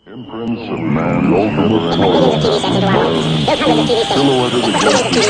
Imprints of man's ultimate toil. Silhouetted against the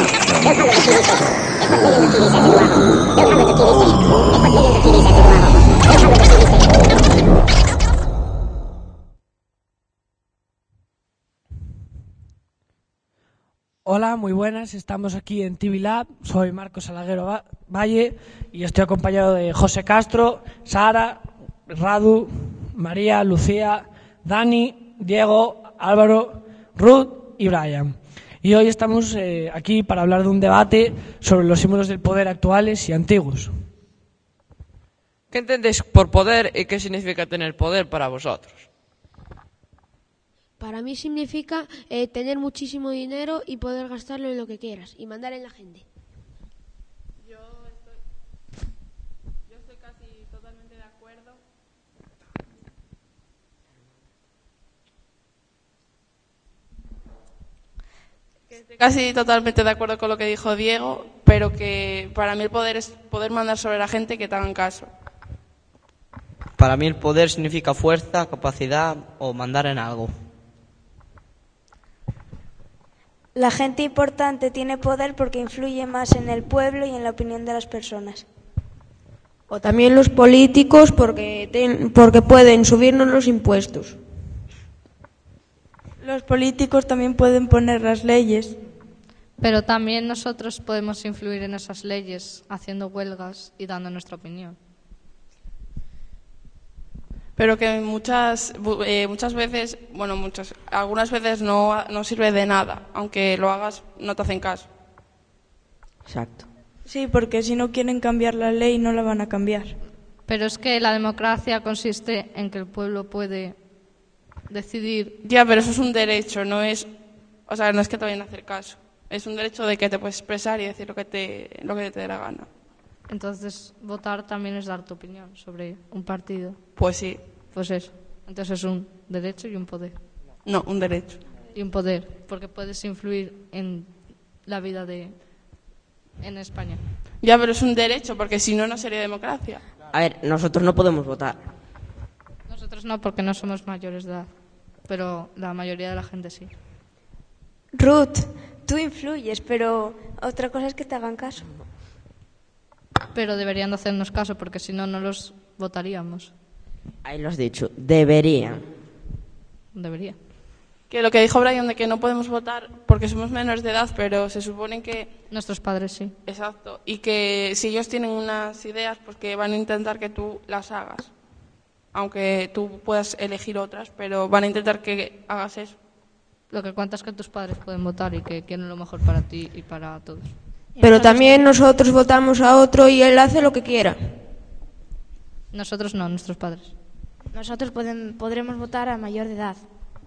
Hola, muy buenas. Estamos aquí en TV Lab. Soy Marcos Salaguero Valle y estoy acompañado de José Castro, Sara, Radu, María, Lucía, Dani, Diego, Álvaro, Ruth y Brian. Y hoy estamos aquí para hablar de un debate sobre los símbolos del poder actuales y antiguos. ¿Qué entendéis por poder y qué significa tener poder para vosotros? Para mí significa tener muchísimo dinero y poder gastarlo en lo que quieras y mandar en la gente. Yo estoy casi totalmente de acuerdo. Estoy casi totalmente de acuerdo con lo que dijo Diego, pero que para mí el poder es poder mandar sobre la gente que te hagan caso. Para mí el poder significa fuerza, capacidad o mandar en algo. La gente importante tiene poder porque influye más en el pueblo y en la opinión de las personas. O también los políticos porque pueden subirnos los impuestos. Los políticos también pueden poner las leyes. Pero también nosotros podemos influir en esas leyes haciendo huelgas y dando nuestra opinión. Pero que muchas veces, algunas veces no sirve de nada, aunque lo hagas no te hacen caso. Exacto. Sí, porque si no quieren cambiar la ley no la van a cambiar. Pero es que la democracia consiste en que el pueblo puede decidir. Ya, pero eso es un derecho, no es que te vayan a hacer caso. Es un derecho de que te puedes expresar y decir lo que te dé la gana. Entonces, votar también es dar tu opinión sobre un partido. Pues sí. Pues eso. Entonces es un derecho y un poder. No, un derecho. Y un poder, porque puedes influir en la vida en España. Ya, pero es un derecho, porque si no, no sería democracia. A ver, nosotros no podemos votar. Nosotros no, porque no somos mayores de edad. Pero la mayoría de la gente sí. Ruth, tú influyes, pero otra cosa es que te hagan caso. Pero deberían de hacernos caso, porque si no, no los votaríamos. Ahí lo has dicho, deberían. Debería. Que lo que dijo Brian de que no podemos votar porque somos menores de edad, pero se supone que... Nuestros padres sí. Exacto. Y que si ellos tienen unas ideas, pues que van a intentar que tú las hagas. Aunque tú puedas elegir otras, pero van a intentar que hagas eso. Lo que cuenta es que tus padres pueden votar y que quieren lo mejor para ti y para todos. Pero también nosotros votamos a otro y él hace lo que quiera. Nosotros no, nuestros padres. Nosotros podremos votar a mayor de edad.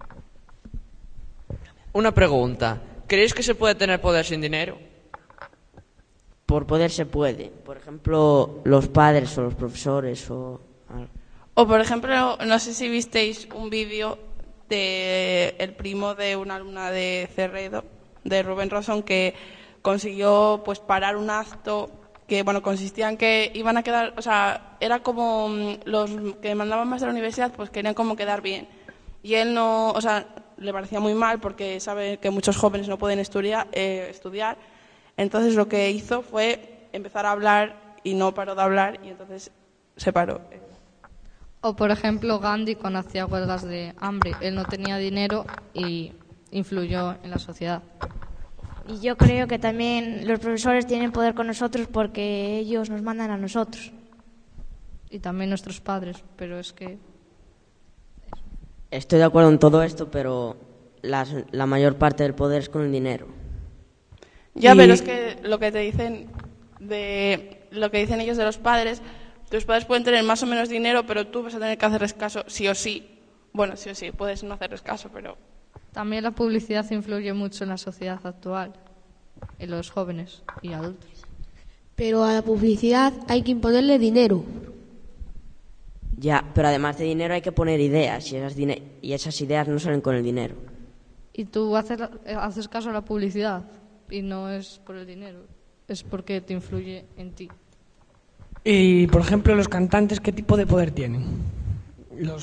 Una pregunta. ¿Creéis que se puede tener poder sin dinero? Por poder se puede. Por ejemplo, los padres o los profesores o... O, por ejemplo, no sé si visteis un vídeo de el primo de una alumna de Cerredo, de Rubén Rosón, que consiguió pues parar un acto que consistía en que iban a quedar, era como los que mandaban más de la universidad, pues querían como quedar bien. Y él no, le parecía muy mal porque sabe que muchos jóvenes no pueden estudiar. Entonces lo que hizo fue empezar a hablar y no paró de hablar y entonces se paró. O, por ejemplo, Gandhi cuando hacía huelgas de hambre. Él no tenía dinero y influyó en la sociedad. Y yo creo que también los profesores tienen poder con nosotros porque ellos nos mandan a nosotros. Y también nuestros padres, pero es que... Estoy de acuerdo en todo esto, pero la mayor parte del poder es con el dinero. Ya, pero es que lo que dicen ellos de los padres, tus padres pueden tener más o menos dinero, pero tú vas a tener que hacerles caso sí o sí. Bueno, sí o sí, puedes no hacerles caso, pero... También la publicidad influye mucho en la sociedad actual, en los jóvenes y adultos. Pero a la publicidad hay que imponerle dinero. Ya, pero además de dinero hay que poner ideas y esas ideas no salen con el dinero. Y tú haces caso a la publicidad y no es por el dinero, es porque te influye en ti. Y, por ejemplo, los cantantes, ¿qué tipo de poder tienen? Los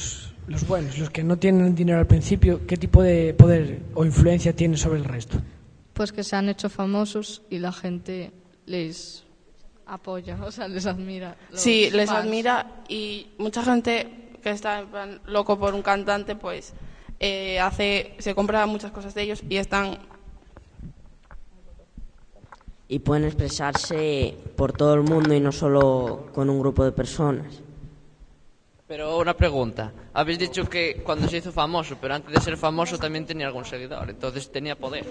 Los buenos, los que no tienen dinero al principio, ¿qué tipo de poder o influencia tienen sobre el resto? Pues que se han hecho famosos y la gente les apoya, o sea, les admira. Sí, les fans. admira, y mucha gente que está en plan loco por un cantante, pues se compra muchas cosas de ellos y están... Y pueden expresarse por todo el mundo y no solo con un grupo de personas. Pero una pregunta. Habéis dicho que cuando se hizo famoso, pero antes de ser famoso también tenía algún seguidor, entonces tenía poder.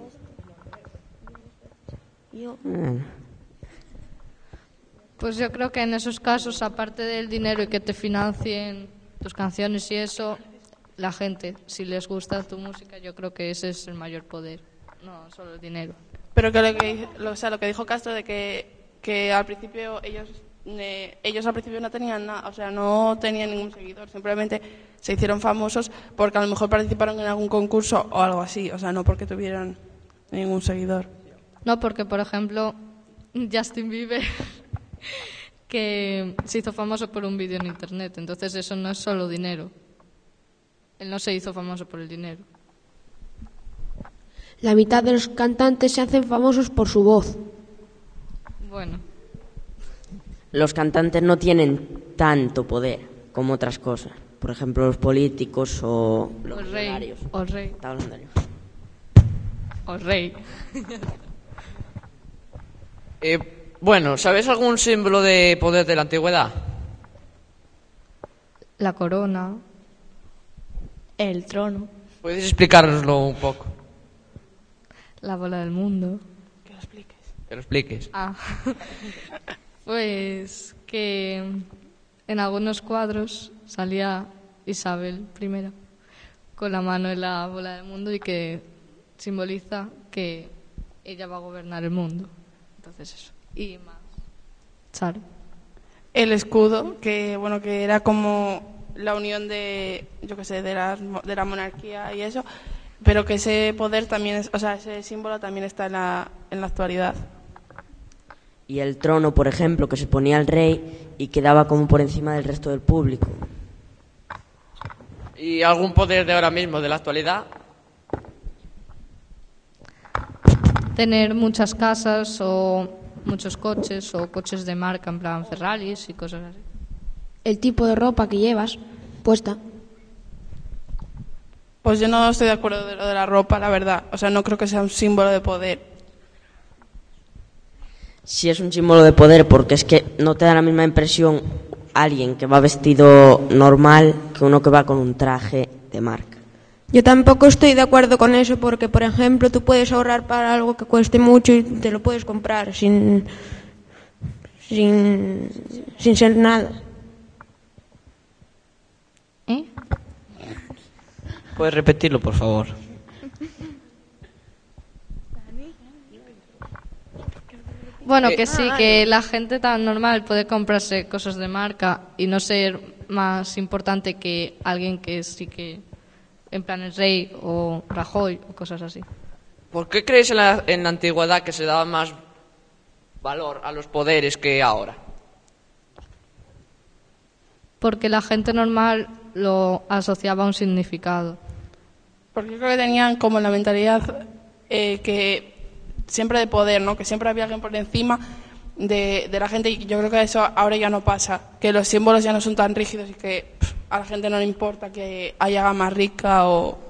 Pues yo creo que en esos casos, aparte del dinero y que te financien tus canciones y eso, la gente, si les gusta tu música, yo creo que ese es el mayor poder, no solo el dinero. Pero que lo que dijo Castro de que al principio ellos al principio no tenían nada, o sea, no tenían ningún seguidor, simplemente se hicieron famosos porque a lo mejor participaron en algún concurso o algo así, o sea, no porque tuvieran ningún seguidor. No, porque por ejemplo Justin Bieber que se hizo famoso por un vídeo en internet, entonces eso no es solo dinero. Él no se hizo famoso por el dinero. La mitad de los cantantes se hacen famosos por su voz. Bueno. Los cantantes no tienen tanto poder como otras cosas. Por ejemplo, los políticos o los millonarios. O el rey. Estaba hablando yo. O el rey. Bueno, ¿sabes algún símbolo de poder de la antigüedad? La corona. El trono. ¿Puedes explicárnoslo un poco? La bola del mundo. Que lo expliques. Que lo expliques. Pues que en algunos cuadros salía Isabel I con la mano en la bola del mundo y que simboliza que ella va a gobernar el mundo. Entonces eso. Y más. Charo. El escudo, que bueno, que era como la unión de, yo qué sé, de la monarquía y eso, pero que ese poder también es, o sea, ese símbolo también está en la actualidad. Y el trono, por ejemplo, que se ponía el rey y quedaba como por encima del resto del público. ¿Y algún poder de ahora mismo, de la actualidad? Tener muchas casas o muchos coches o coches de marca en plan Ferraris y cosas así. El tipo de ropa que llevas puesta. Pues yo no estoy de acuerdo de lo de la ropa, la verdad. O sea, no creo que sea un símbolo de poder. Sí es un símbolo de poder porque es que no te da la misma impresión alguien que va vestido normal que uno que va con un traje de marca. Yo tampoco estoy de acuerdo con eso porque, por ejemplo, tú puedes ahorrar para algo que cueste mucho y te lo puedes comprar sin ser nada. ¿Puedes repetirlo, por favor? Bueno, que sí, que la gente tan normal puede comprarse cosas de marca y no ser más importante que alguien que sí que, en plan el rey o Rajoy o cosas así. ¿Por qué creéis en la antigüedad que se daba más valor a los poderes que ahora? Porque la gente normal lo asociaba a un significado. Porque yo creo que tenían como la mentalidad que siempre de poder, ¿no? Que siempre había alguien por encima de la gente, y yo creo que eso ahora ya no pasa, que los símbolos ya no son tan rígidos y que a la gente no le importa que haya más rica o...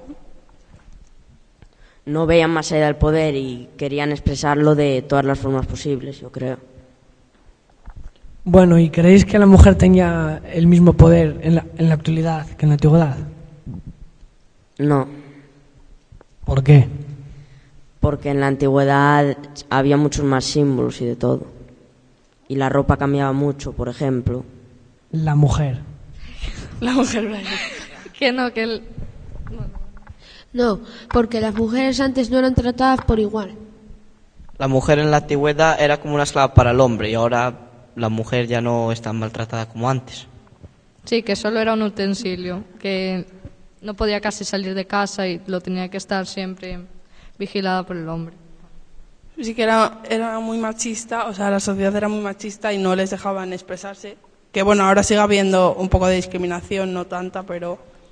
No veían más allá del poder y querían expresarlo de todas las formas posibles, yo creo. Bueno, ¿y creéis que la mujer tenía el mismo poder en la actualidad que en la antigüedad? No. ¿Por qué? Porque en la antigüedad había muchos más símbolos y de todo. Y la ropa cambiaba mucho, por ejemplo. La mujer. La mujer. Que no, que el... No, porque las mujeres antes no eran tratadas por igual. La mujer en la antigüedad era como una esclava para el hombre y ahora la mujer ya no es tan maltratada como antes. Sí, que solo era un utensilio, que no podía casi salir de casa y lo tenía que estar siempre vigilada por el hombre. Sí que era muy machista, o sea, la sociedad era muy machista y no les dejaban expresarse. Que bueno, ahora sigue habiendo un poco de discriminación, no tanta, pero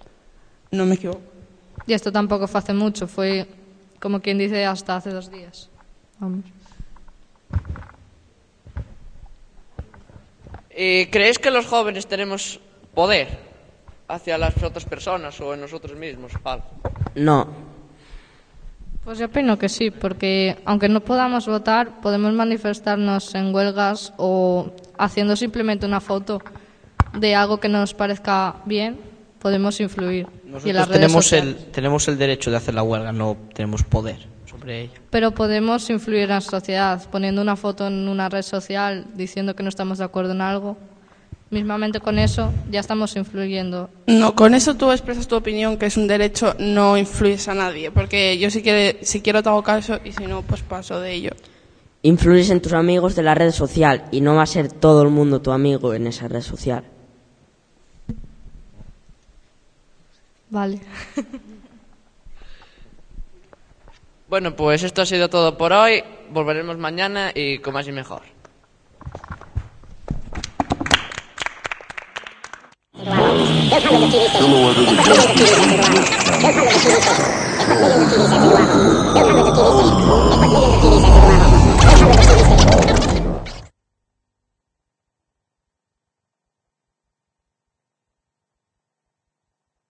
No me equivoco. Y esto tampoco fue hace mucho, fue, como quien dice, hasta hace 2 días. Vamos. ¿Creéis que los jóvenes tenemos poder hacia las otras personas o en nosotros mismos? Pablo? No. Pues yo opino que sí, porque aunque no podamos votar, podemos manifestarnos en huelgas o haciendo simplemente una foto de algo que nos parezca bien, podemos influir. Y en las redes sociales. tenemos el derecho de hacer la huelga, no tenemos poder sobre ella. Pero podemos influir en la sociedad, poniendo una foto en una red social, diciendo que no estamos de acuerdo en algo. Mismamente con eso ya estamos influyendo. No, con eso tú expresas tu opinión, que es un derecho, no influyes a nadie. Porque yo si quiero te hago caso y si no, pues paso de ello. Influyes en tus amigos de la red social y no va a ser todo el mundo tu amigo en esa red social. Vale. Bueno, pues esto ha sido todo por hoy. Volveremos mañana y con más y mejor. Silhouette of the